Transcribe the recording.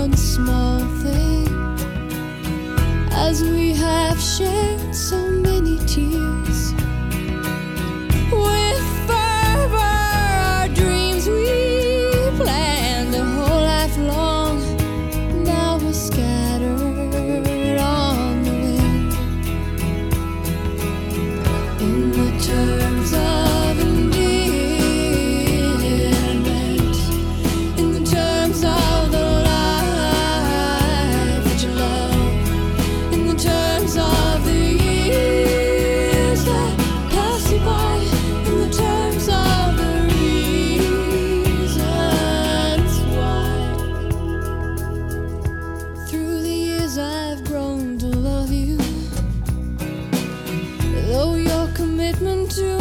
one small thing, as we have shared so many tears. With fervor, our dreams we planned a whole life long, now we're scattered on the wind. In the terms of endearment, in the terms of the life that you love, in the terms of the years that pass you by, in the terms of the reasons why. Through the years I've grown to love you, though your commitment to